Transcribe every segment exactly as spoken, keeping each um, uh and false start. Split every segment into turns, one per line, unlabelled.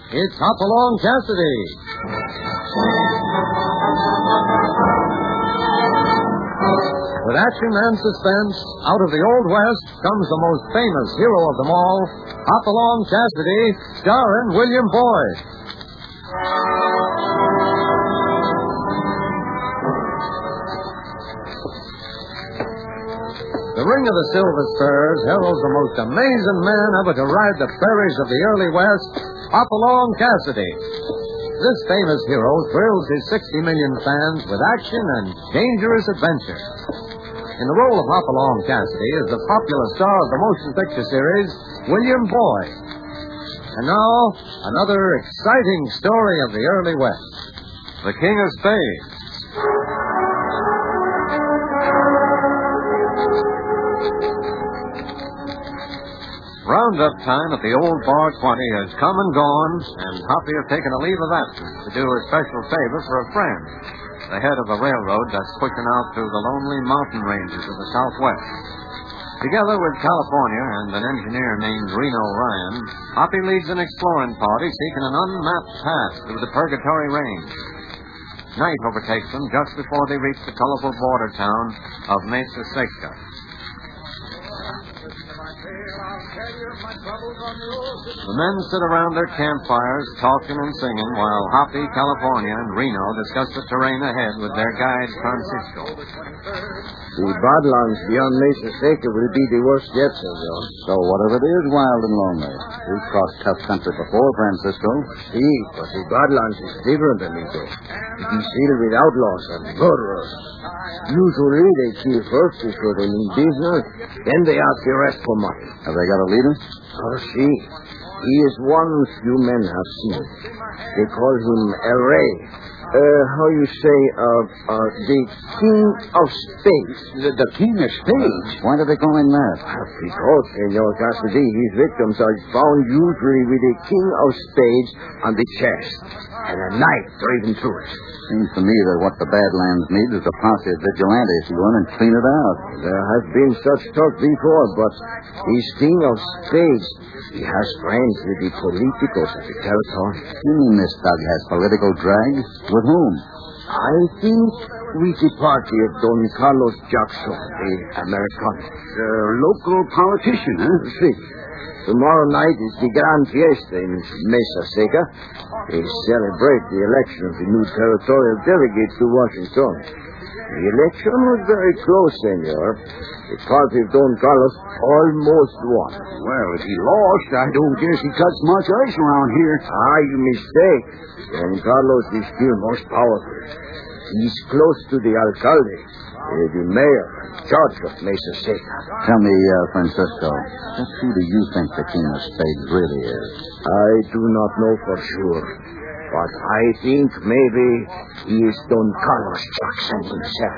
It's Hopalong Cassidy. With action and suspense, out of the Old West comes the most famous hero of them all, Hopalong Cassidy, starring William Boyd. The Ring of the Silver Spurs heralds the most amazing man ever to ride the prairies of the early West, Hopalong Cassidy. This famous hero thrills his sixty million fans with action and dangerous adventure. In the role of Hopalong Cassidy is the popular star of the motion picture series, William Boyd. And now, another exciting story of the early West. The King of Spades. Roundup time at the old Bar twenty has come and gone, and Hoppy has taken a leave of absence to do a special favor for a friend, the head of a railroad that's pushing out through the lonely mountain ranges of the Southwest. Together with California and an engineer named Reno Ryan, Hoppy leads an exploring party seeking an unmapped path through the Purgatory Range. Night overtakes them just before they reach the colorful border town of Mesa Seca. The men sit around their campfires, talking and singing, while Hoppy, California, and Reno discuss the terrain ahead with their guide, Francisco.
The badlands beyond Mesa Seca will be the worst yet, senor.
So whatever it is, wild and lonely. We've crossed tough country before, Francisco.
See, but the badlands is different, amigo. It is filled with outlaws and murderers. Usually they kill first before they mean business, then they ask the rest for money.
Have they got a leader?
Oh, see. He is one few men have seen. They call him El Rey. Uh, how you say, uh, uh, the King of Spades.
The, the King of Spades? Why do they call him that?
Because, Senor Cassidy, his victims are found usually with a King of Spades on the chest and a knife driven through it.
Seems to me that what the Badlands need is a posse of vigilantes to go in and clean it out.
There has been such talk before, but his King of Spades, he has friends with the politicos of the territory.
You mean this thug has political drag? With whom?
I think with the party of Don Carlos Jackson, the American.
The local politician, huh?
See, tomorrow night is the Grand Fiesta in Mesa Seca. They celebrate the election of the new territorial delegates to Washington. The election was very close, senor. The party of Don Carlos almost won.
Well, if he lost, I don't guess he cuts much ice around here.
Ah, you mistake. Don Carlos is still most powerful. He's close to the alcalde, uh, the mayor, judge of Mesa Seca.
Tell me, uh, Francisco, just who do you think the King of Spades really is?
I do not know for sure, but I think maybe he is Don Carlos Jackson himself.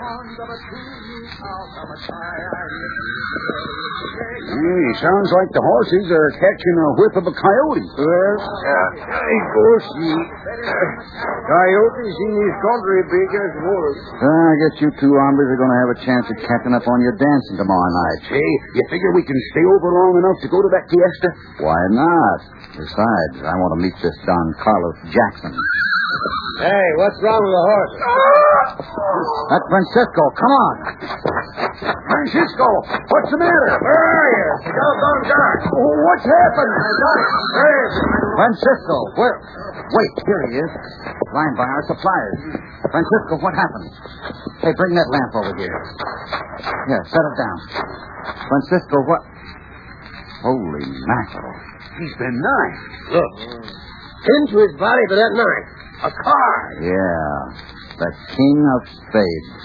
Hey, sounds like the horses are catching a whiff of a coyote.
Well, uh, I guess the uh, coyotes in this country big as wolves.
Uh, I guess you two hombres are going to have a chance at catching up on your dancing tomorrow night.
Hey, you figure we can stay over long enough to go to that fiesta?
Why not? Besides, I want to meet this Don Carlos Jackson.
Hey, what's wrong with the horse?
That's Francisco. Come on. Francisco, what's the matter?
Where are you? The doggone dark.
Oh, what's happened?
Where is he?
Francisco, where? Wait, here he is. Lying by our suppliers. Francisco, what happened? Hey, bring that lamp over here. Here, set it down. Francisco, what? Holy mackerel.
He's been knifed. Look. Into his body with that knife. A car.
Yeah, the King of Spades.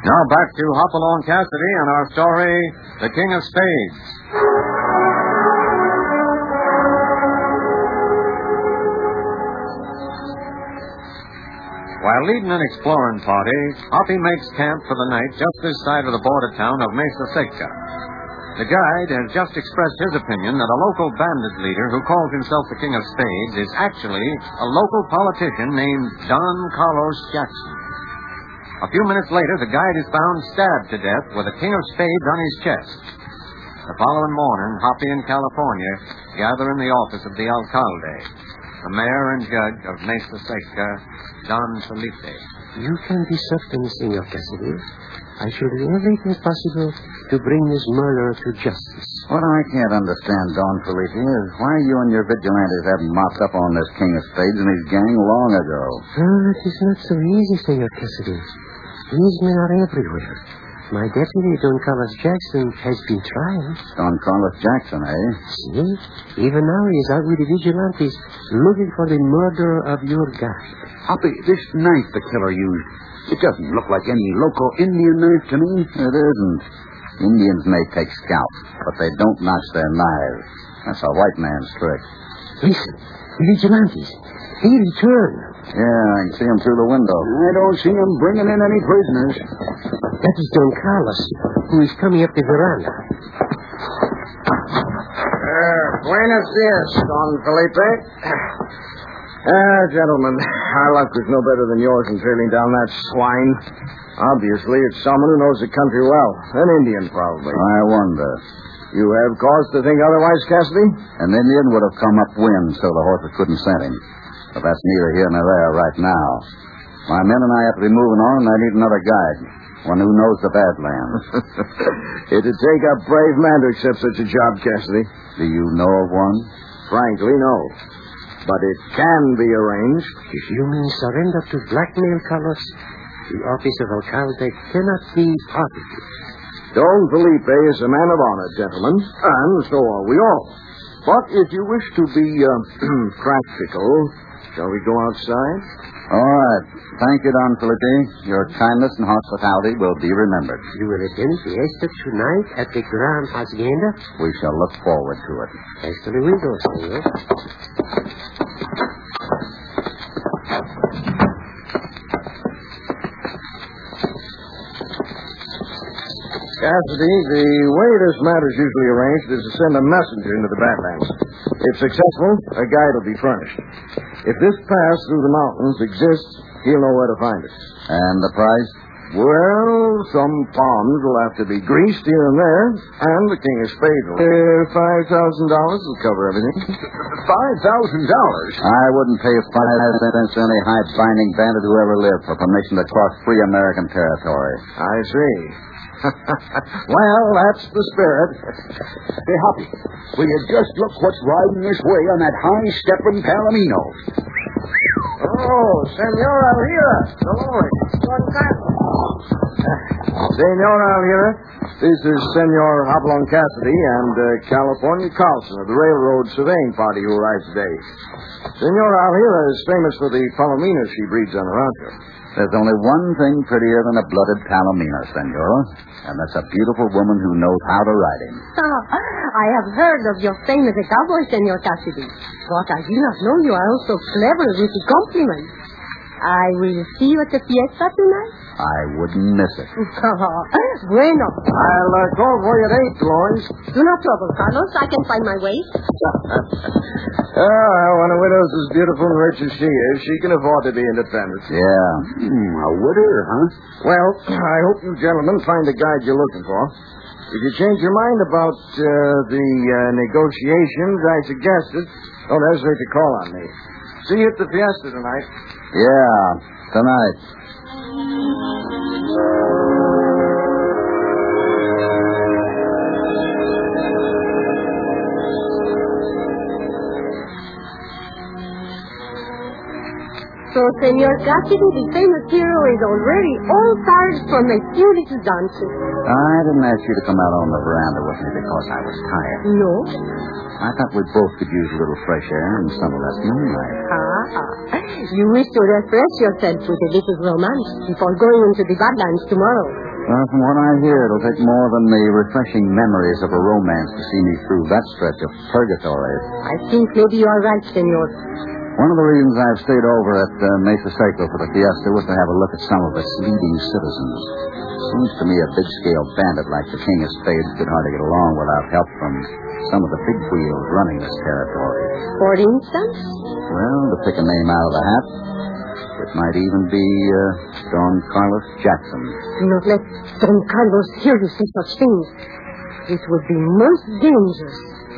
Now back to Hopalong Cassidy and our story, The King of Spades. While leading an exploring party, Hoppy makes camp for the night just this side of the border town of Mesa Seca. The guide has just expressed his opinion that a local bandit leader who calls himself the King of Spades is actually a local politician named Don Carlos Jackson. A few minutes later, the guide is found stabbed to death with a King of Spades on his chest. The following morning, Hoppy and California gather in the office of the alcalde, the mayor and judge of Mesa Seca, Don Felipe.
You can be certain, Senor Cassidy. I shall do everything possible to bring this murderer to justice.
What I can't understand, Don Felipe, is why you and your vigilantes haven't mopped up on this King of Spades and his gang long ago.
Oh, it is not so easy, Senor Cassidy. These men are everywhere. My deputy, Don Carlos Jackson, has been trying.
Don Carlos Jackson, eh?
See? Even now he is out with the vigilantes looking for the murderer of your guy.
Hoppy, this knife the killer used, it doesn't look like any local Indian knife to me.
It isn't. Indians may take scalps, but they don't notch their knives. That's a white man's trick.
Listen, the vigilantes. They return.
Yeah, I can see them through the window.
I don't see them bringing in any prisoners.
That is Don Carlos, who is coming up the veranda.
Uh, buenos dias, Don Felipe. Ah, gentlemen, our luck was no better than yours in trailing down that swine. Obviously, it's someone who knows the country well. An Indian, probably.
I wonder.
You have cause to think otherwise, Cassidy?
An Indian would have come upwind so the horses couldn't scent him. But that's neither here nor there right now. My men and I have to be moving on, and I need another guide. One who knows the Badlands.
It'd take a brave man to accept such a job, Cassidy.
Do you know of one?
Frankly, no. But it can be arranged.
If you mean surrender to blackmail, Carlos, the office of alcalde cannot be part of it.
Don Felipe is a man of honor, gentlemen, and so are we all. But if you wish to be uh, practical, shall we go outside?
All right. Thank you, Don Felipe. Your kindness and hospitality will be remembered.
You will attend fiesta tonight at the Grand Hacienda?
We shall look forward to it.
Hasta luego, senor.
Cassidy, the way this matter's usually arranged is to send a messenger into the Badlands. If successful, a guide will be furnished. If this pass through the mountains exists, he'll know where to find it.
And the price?
Well, some palms will have to be greased here and there, and the King of Spades will... Uh, five thousand dollars will cover everything.
Five thousand dollars?
I wouldn't pay five cents to any high-binding bandit who ever lived for permission to cross free American territory.
I see. Well, that's the spirit.
Hey, Hoppy, will you just look what's riding this way on that high-stepping Palomino?
Oh, Senor Alhira. Hello. Don Carlos. Senor Alhira, this is Senor Hopalong Cassidy and uh, California Carlson of the Railroad Surveying Party who arrived today. Senor Alhira is famous for the Palominas she breeds on her rancho.
There's only one thing prettier than a blooded Palomino, Senora, and that's a beautiful woman who knows how to ride him.
Oh, I have heard of your fame as a cowboy, Senor Cassidy. But I did not know you are also clever with the compliments. I will see you at the fiesta tonight.
I wouldn't miss it.
Bueno.
I'll uh, call for you at eight, Dolores.
Do not trouble, Carlos. I can find my way.
Oh, when a widow's as beautiful and rich as she is, she can afford to be independent.
Yeah.
Hmm, a widow, huh?
Well, I hope you gentlemen find the guide you're looking for. If you change your mind about uh, the uh, negotiations I suggested, don't hesitate to call on me. See you at the fiesta tonight.
Yeah, tonight.
So, Senor Cassidy, the famous hero, is already all tired from a few little dances.
I didn't ask you to come out on the veranda with me because I was tired.
No?
I thought we both could use a little fresh air and some of that moonlight.
Ah, ah. You wish to refresh yourself with a little romance before going into the Badlands tomorrow.
Well, from what I hear, it'll take more than the refreshing memories of a romance to see me through that stretch of purgatory.
I think maybe you are right, senor.
One of the reasons I've stayed over at uh, Mesa Seco for the fiesta was to have a look at some of its leading citizens. Seems to me a big-scale bandit like the King of Spades could hardly get along without help from some of the big wheels running this territory.
For instance?
Well, to pick a name out of the hat, it might even be uh, Don Carlos Jackson.
Do not let Don Carlos hear you say such things. It would be most dangerous.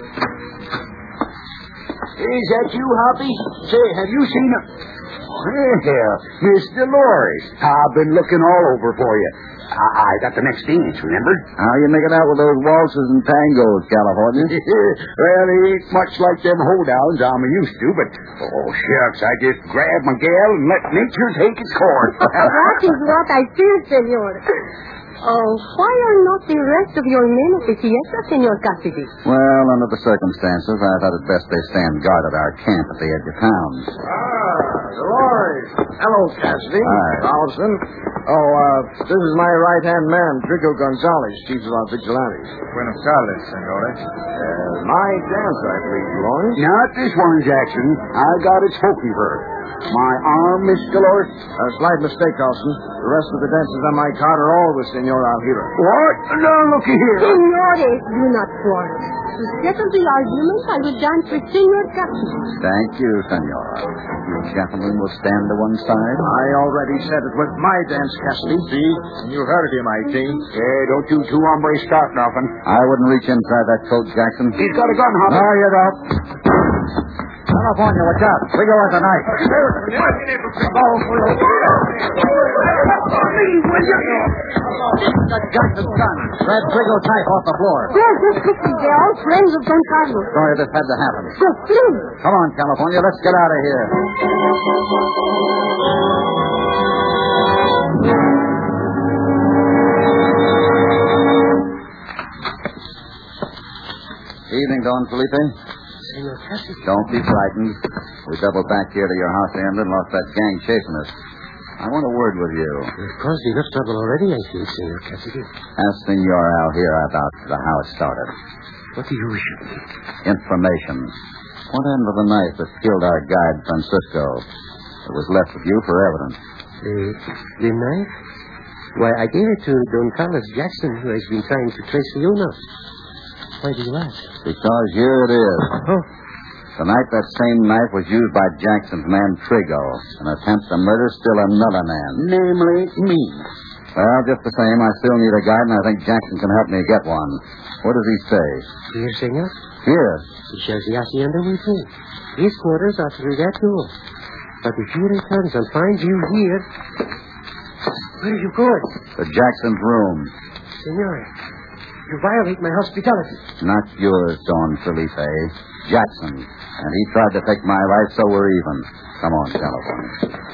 Is that you, Hoppy? Say, have you seen him? Yeah, Miss Dolores. I've been looking all over for you. I, I got the next dance, remember?
How you making out with those waltzes and tangos, California?
Well, they ain't much like them hoedowns I'm used to, but, oh, shucks, I just grab my gal and let nature take its course.
That is what I fear, senor. Oh, why are not the rest of your men at the fiesta, Senor Cassidy?
Well, under the circumstances, I thought it best they stand guard at our camp at the edge of town.
Ah, Dolores. Hello, Cassidy.
Hi.
Allison. Oh, uh, this is my right-hand man, Trigo Gonzalez, chief of our vigilantes.
Buenos tardes, senores.
Uh, my dance, I believe, belongs.
Not this one, Jackson. I got it spoken for. My arm, Miss Dolores?
A slight mistake, Allison. The rest of the dances on my card are all with Senor Alhira.
What? Now, looky here.
Senores, do not quarrel. To settle the argument, I will dance with Senor Cassidy.
Thank you, senor. You gentlemen will stand to one side?
I already said it was my dance, Cassidy. See? And you heard him, I think.
Hey, don't you two hombres start nothing.
I wouldn't reach inside that coat, Jackson.
He's got a gun, Hoppy.
No, you don't. California, watch out. We go with the knife. That's Jackson's gun. Grab Trigo's knife off the floor.
Yes, yes, quickly. They're all friends of Don Carlos.
Sorry this had to happen.
So, please.
Come on, California. Let's get out of here. Evening, Don Felipe.
Senor Cassidy.
Don't be frightened. We doubled back here to your house and and lost that gang chasing us. I want a word with you.
You've caused enough trouble already, I think, Senor Cassidy.
Ask Senor Alhira about the how it started.
What do you wish of me?
Information. What happened to the knife that killed our guide, Francisco? It was left with you for evidence.
The, the knife? Why, I gave it to Don Carlos Jackson, who has been trying to trace the owner. Why do you ask?
Because here it is.
Oh.
Tonight, that same knife was used by Jackson's man, Trigo. An attempt to murder still another man.
Namely, me.
Well, just the same, I still need a guide, and I think Jackson can help me get one. What does he say?
Here, senor.
Here.
He shares the hacienda with me. His quarters are through that door. But if he returns and finds you here... Where are you going?
To Jackson's room.
Senor, you violate my hospitality.
Not yours, Don Felipe. Jackson. And he tried to take my life, so we're even. Come on, California.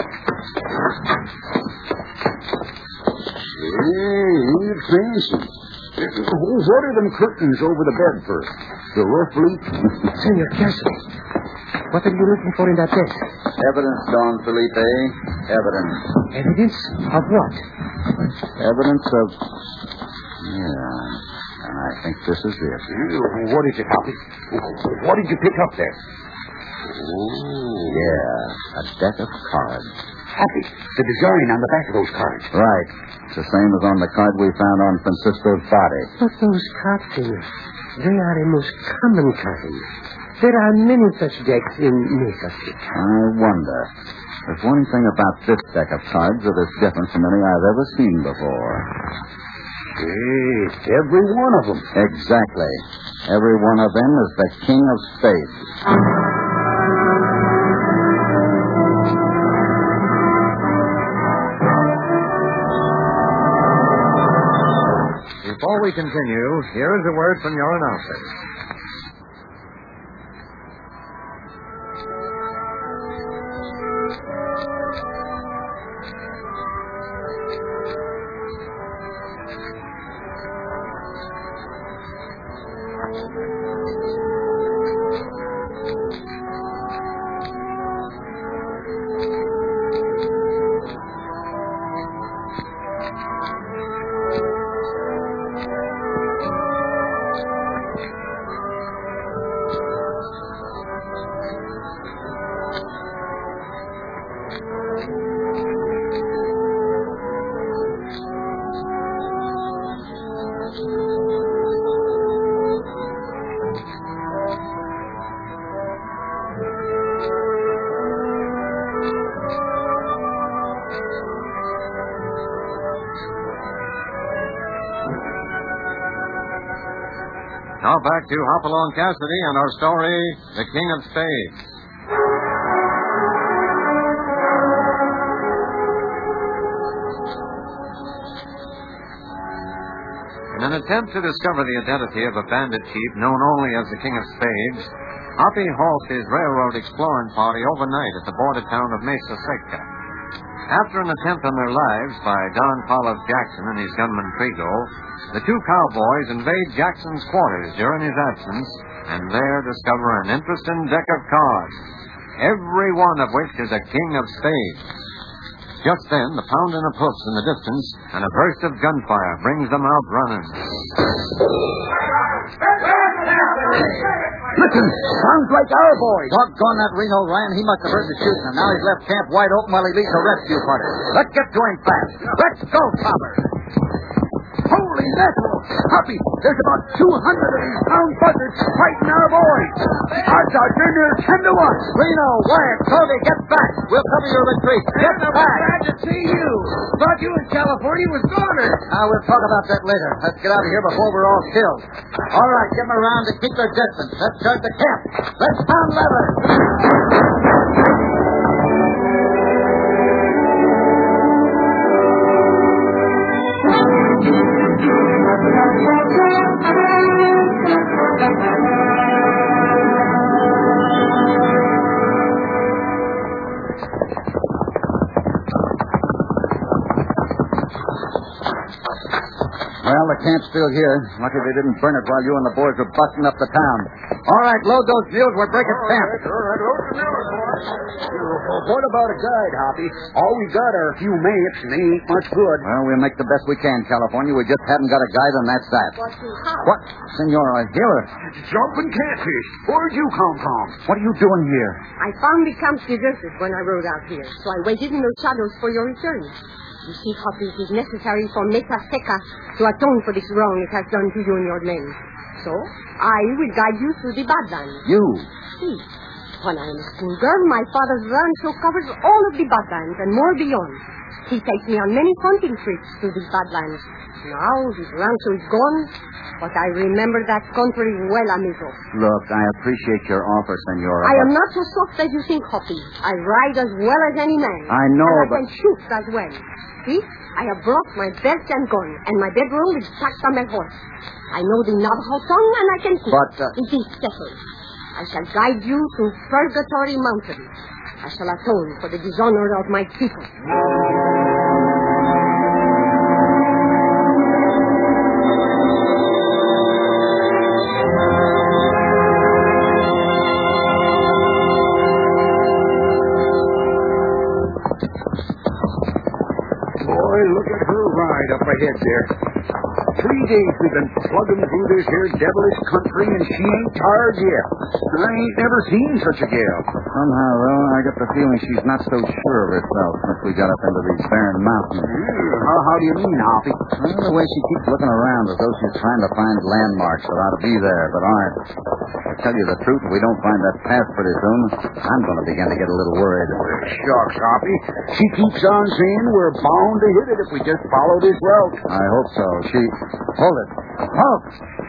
Hey, it's fancy. What are them curtains over the bed for? The roof leak?
Senor Cassidy, what are you looking for in that desk?
Evidence, Don Felipe. Evidence.
Evidence of what?
Evidence of... Yeah. And I think this is it.
What is it, Hoppy? What did you pick up there?
Oh. Yeah. A deck of cards.
Hoppy, the design on the back of those cards.
Right. It's the same as on the card we found on Francisco's body.
But those cards, senor, they are a most common kind. There are many such decks in Mesa City.
I wonder. There's one thing about this deck of cards that is different from any I've ever seen before.
Hey, every one of them.
Exactly. Every one of them is the King of Spades.
Before we continue, here is a word from your announcer. Now back to Hopalong Cassidy and our story, The King of Spades. In an attempt to discover the identity of a bandit chief known only as the King of Spades, Hoppy halted his railroad exploring party overnight at the border town of Mesa Seca. After an attempt on their lives by Don Paulus Jackson and his gunman Trigo, the two cowboys invade Jackson's quarters during his absence and there discover an interesting deck of cards, every one of which is a king of spades. Just then, the pounding of hoofs in the distance and a burst of gunfire brings them out running.
Listen, sounds like our boys.
Doggone that Reno Ryan. He must have heard the shooting, and now he's left camp wide open while he leads a rescue party. Let's get to him fast. Let's go, Topper.
Holy mackerel! Hoppy, there's about two hundred of these pound buzzards fighting our boys. Odds are near ten to one.
Reno, Wyatt, Cody, get back. We'll cover your retreat. Get
I'm
back.
glad to see you. Thought you in California was goners.
Now, we'll talk about that later. Let's get out of here before we're all killed. All right, get them around to keep their distance. Let's start the camp. Let's pound leather. Well, the camp's still here. Lucky they didn't burn it while you and the boys were busting up the town. All right, load those mules. We're breaking camp.
What about a guide, Hoppy? All we got are a few mates, and they ain't much good.
Well, we'll make the best we can, California. We just haven't got a guide, and that's that.
What you have?
What? Senora, here.
Jumping catfish. Where'd you come from?
What are you doing here?
I found the camp deserted when I rode out here, so I waited in the shadows for your return. You see, Hoppy, it is necessary for Mesa Seca to atone for this wrong it has done to you and your men. So, I will guide you through the Badlands.
You?
See, when I am a schoolgirl, my father's rancho covers all of the Badlands and more beyond. He takes me on many hunting trips to the Badlands. Now, his rancho is gone, but I remember that country well, amigo.
Look, I appreciate your offer, Senora.
I
but-
am not so soft as you think, Hoppy. I ride as well as any man.
I know,
and I
but-
can shoot as well. See, I have brought my belt and gun, and my bedroll is packed on my horse. I know the Navajo tongue, and I can speak.
But, uh...
It is settled. I shall guide you to Purgatory Mountain. I shall atone for the dishonor of my people.
Boy, look at her ride up ahead there. Three days we've been plugging through this here devilish country, and she ain't tired yet. I ain't never seen such a gal.
Somehow, though, I get the feeling she's not so sure of herself since we got up into these barren mountains.
Yeah, how, how do you mean, Hoppy?
Well, the way she keeps looking around as though she's trying to find landmarks that ought to be there, but aren't. To tell you the truth, if we don't find that path pretty soon, I'm going to begin to get a little worried.
Shucks, Hoppy. She keeps on saying we're bound to hit it if we just follow this route.
I hope so. She... Hold it. Halt!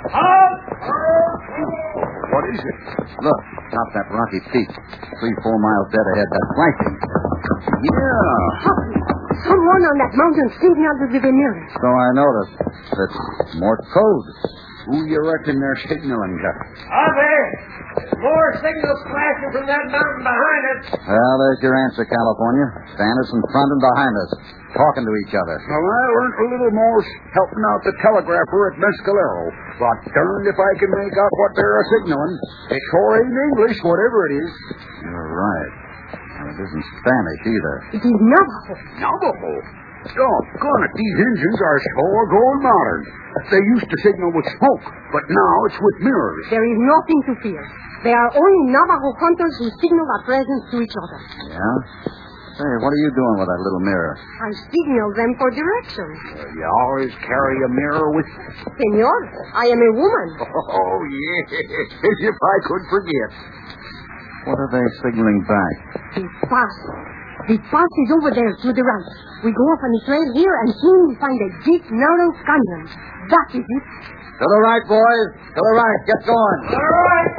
What is it?
Look, top that rocky peak. Three, four miles dead ahead. That's flanking.
Yeah.
Hoppy, someone on that mountain signaled to the Veneers.
So I noticed. It's Morse code.
Who you reckon they're signaling to?
Hoppy! More signals flashing from that mountain behind us.
Well, there's your answer, California. Stand us in front and behind us, talking to each other.
Well, I learned a little more helping out the telegrapher at Mescalero. But darned if I can make out what they're signaling. It sure ain't English, whatever it is.
You're right. And it isn't Spanish either.
It is Navajo.
Navajo? Doggone it, these engines are sure going modern. They used to signal with smoke, but now it's with mirrors.
There is nothing to fear. They are only Navajo hunters who signal our presence to each other.
Yeah? Say, what are you doing with that little mirror?
I signal them for direction.
Uh, you always carry a mirror with you.
Senor, I am a woman.
Oh, yeah, as if I could forget.
What are they signaling back?
The pass. The pass is over there to the right. We go off on the trail here, and soon we find a deep, narrow canyon. That is it.
To the right, boys. To the right. Get going.
All right.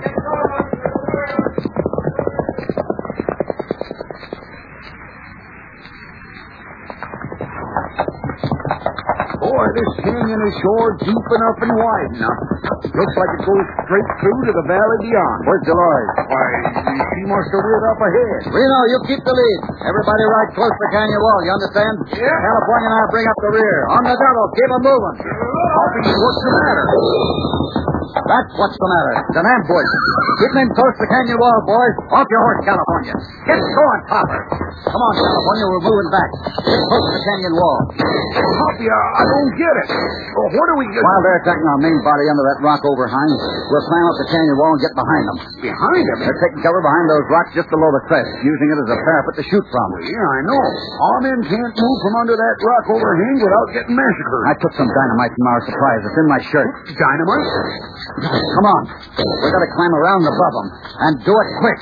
Boy, this canyon is sure deep enough and wide enough. Looks like it goes straight through to the valley beyond.
Where's Dolores?
Why, she must have reared up ahead.
Reno, you keep the lead. Everybody right close to the canyon wall, you understand?
Yeah.
California and I bring up the rear. On the double. Keep them moving.
Hoppy, what's the matter?
That's what's the matter. It's an ambush. Keep them close to the canyon wall, boys. Off your horse, California. Get going, Topper. Come on, California. We're moving back. Get close to the canyon wall.
Hoppy, I, I don't get it. Oh, what are we going to...
While they're attacking our main body under that rock overhang, we'll climb up the canyon wall and get behind them.
Behind them?
They're taking cover behind those rocks just below the crest, using it as a parapet to shoot from.
Yeah, I know. Our men can't move from under that rock overhang without getting massacred.
I took some dynamite from our supplies. It's in my shirt.
Dynamite?
Come on. We gotta climb around above them. And do it quick.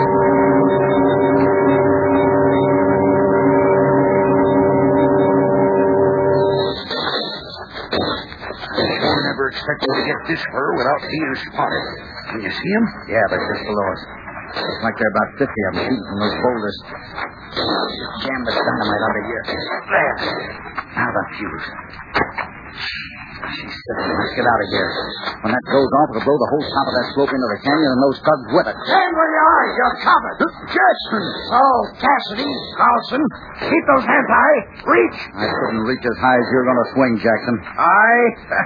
I never expected to get this fur without being spotted. Can you see them?
Yeah, they're just below us. Looks like there are about fifty of them shooting from those boulders. Jam the dynamite under here. There. Now the fuse. She's sitting. Let's get out of here. When that goes off, it'll blow the whole top of that slope into the canyon and those thugs with it.
Stand where you are. You're covered. Jackson. Oh, Cassidy. Carlson. Keep those hands high. Reach.
I couldn't reach as high as you're going to swing, Jackson.
Aye.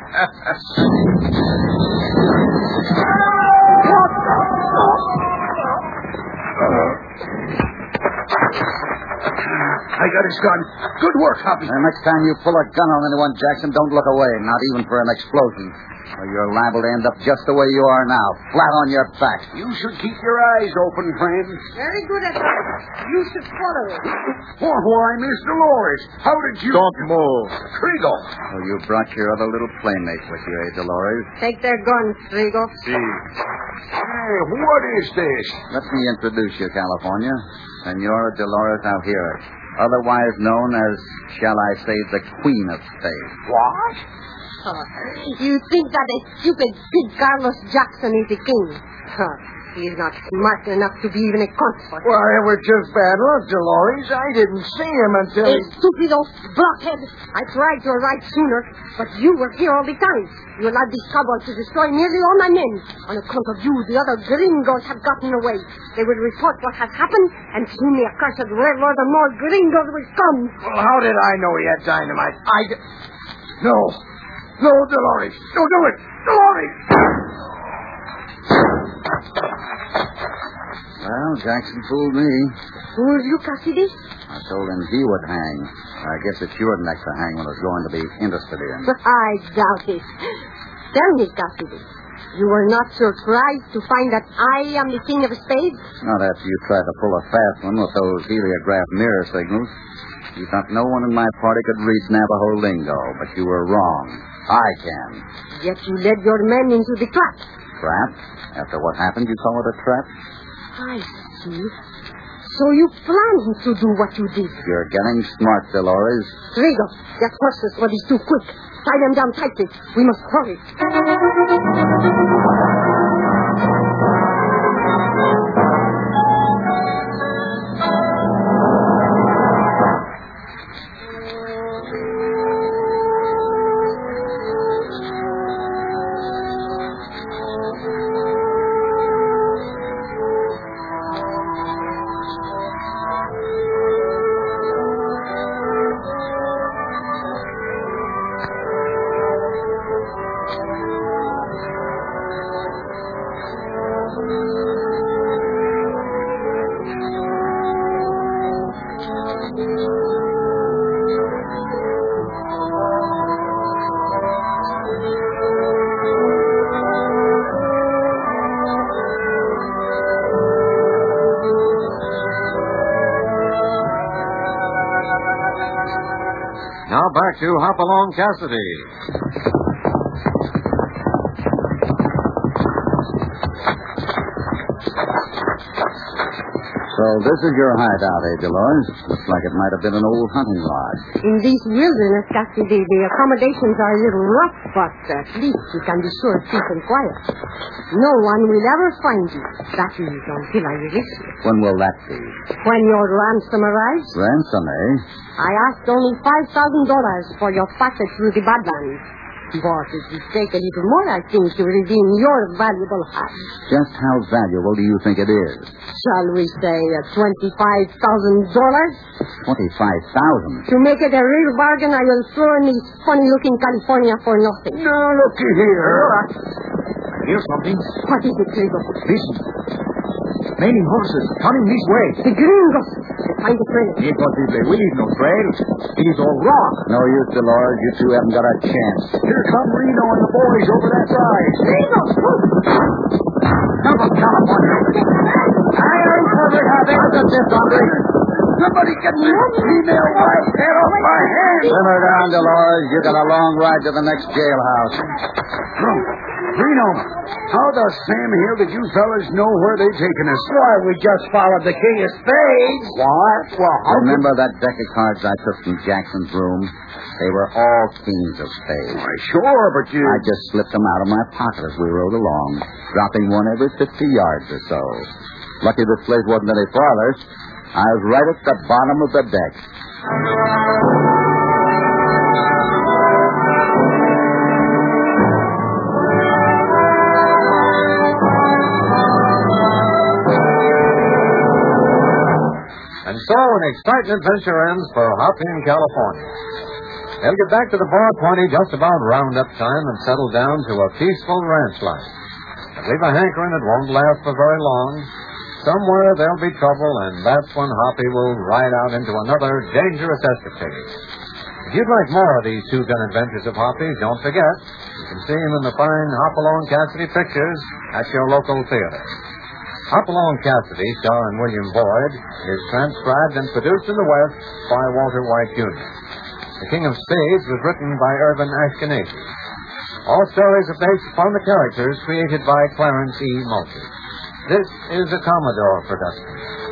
I got his gun. Good work, Hoppy.
The next time you pull a gun on anyone, Jackson, don't look away, not even for an explosion. Or you're liable to end up just the way you are now, flat on your back.
You should keep your eyes open, friend.
Very good at that. You should follow it.
Oh, why, Miss Dolores, how did you...
Don't move.
Trigo.
Oh, you brought your other little playmate with you, eh, Dolores?
Take their guns, Trigo.
See.
Hey, what is this?
Let me introduce you, California. Senora Dolores Alhira, otherwise known as, shall I say, the Queen of Spades.
What?
Huh. You think that a stupid pig Carlos Jackson is the king? Huh. He is not smart enough to be even a consort.
Well, it was just bad luck, Dolores. I didn't see him until...
A stupid old blockhead. I tried to arrive sooner, but you were here all the time. You allowed these cowboys to destroy nearly all my men. On account of you, the other gringos have gotten away. They will report what has happened, and soon the accursed railroad and more gringos will come.
Well, how did I know he had dynamite? I... d-
No. No, Dolores. Don't do it. Dolores!
Well, Jackson fooled me.
Fooled you, Cassidy?
I told him he would hang. I guess it's your neck to hang when it's going to be interested in.
I doubt it. Tell me, Cassidy, you were not surprised to find that I am the king of spades?
Not after you tried to pull a fast one with those heliograph mirror signals. You thought no one in my party could read Navajo lingo, but you were wrong. I can.
Yet you led your men into the trap.
Trap? After what happened, you call it a trap?
I see. So you planned to do what you did.
You're getting smart, Dolores.
Rigo, get horses for these two quick. Tie them down tightly. We must hurry.
Now back to Hopalong Cassidy.
So So this is your hideout, eh, Dolores? Looks like it might have been an old hunting lodge.
In this wilderness, Cassidy, the accommodations are a little rough, but at least you can be sure of peace and quiet. No one will ever find you. That is until I release you.
When will that be?
When your ransom arrives,
Ransom, eh?
I asked only five thousand dollars for your passage through the Badlands. But if you take a little more, I think, to redeem your valuable hide.
Just how valuable do you think it is?
Shall we say uh, twenty-five thousand dollars?
Twenty-five thousand.
To make it a real bargain, I will throw in this funny-looking California for nothing.
Now, looky here.
Here's something.
What is it, Trigo?
Listen. Many horses coming this way.
The gringos. Find the trail.
Impossible. We need no trail. It is all rock.
No use, Dolores. You two haven't got a chance.
Here come Reno and the boys over that side.
Trigo!
Come on, California. I ain't covered how they look at this, Andre. Somebody get this female white head off my hand.
Simmer down, Dolores. You got a long ride to the next jailhouse.
Reno, how the Sam Hill did you fellas know where they'd taken us? Why, we just followed the king of spades. What? Well, how
Remember that deck of cards I took from Jackson's room? They were all kings of spades.
Why, sure, but you...
I just slipped them out of my pocket as we rode along, dropping one every fifty yards or so. Lucky this place wasn't any farther. I was right at the bottom of the deck.
And so an exciting adventure ends for Hoppy in California. They'll get back to the Bar twenty just about roundup time and settle down to a peaceful ranch life. But leave a hankering that won't last for very long. Somewhere there'll be trouble, and that's when Hoppy will ride out into another dangerous escapade. If you'd like more of these two-gun adventures of Hoppy's, don't forget, you can see him in the fine Hopalong Cassidy pictures at your local theater. Hopalong Cassidy, starring William Boyd, is transcribed and produced in the West by Walter White, Junior The King of Spades was written by Irvin Ashkenazi. All stories are based upon the characters created by Clarence E. Mulkey. This is a Commodore production.